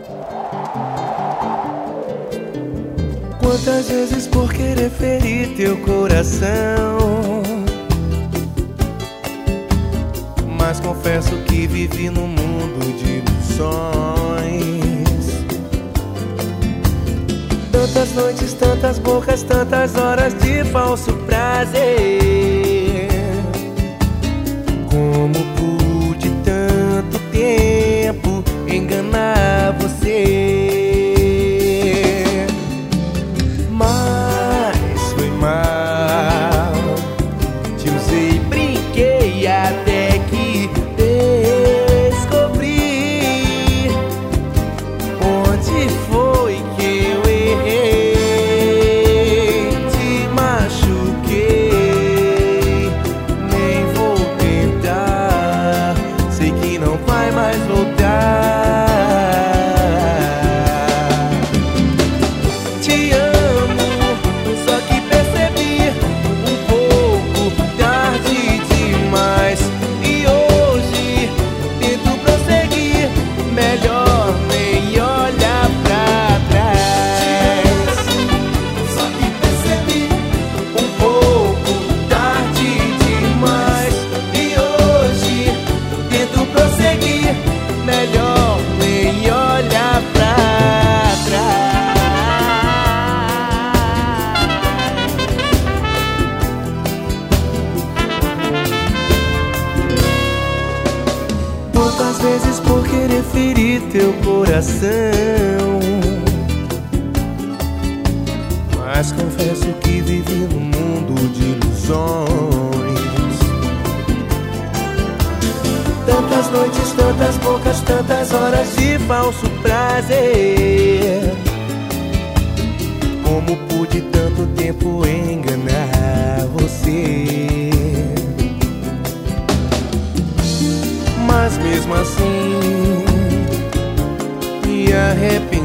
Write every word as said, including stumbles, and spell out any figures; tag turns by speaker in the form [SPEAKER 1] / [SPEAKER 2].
[SPEAKER 1] Quantas vezes por querer ferir teu coração, mas confesso que vivi num mundo de ilusões. Tantas noites, tantas bocas, tantas horas de falso prazer. Como pude tanto tempo enganar você? Mas foi mal, te usei, brinquei até que descobri onde foi que eu errei. Te machuquei, nem vou tentar, sei que não vai mais voltar. Te amo, só que percebi um pouco tarde demais, e hoje tento prosseguir, melhor nem olhar pra trás. Só que percebi um pouco tarde demais, e hoje tento prosseguir, melhor nem olhar pra trás. Quantas vezes por querer ferir teu coração, mas confesso que vivi num mundo de ilusões. Tantas noites, tantas bocas, tantas horas de falso prazer. Como pude tanto tempo enganar você? Mas mesmo assim me arrependo.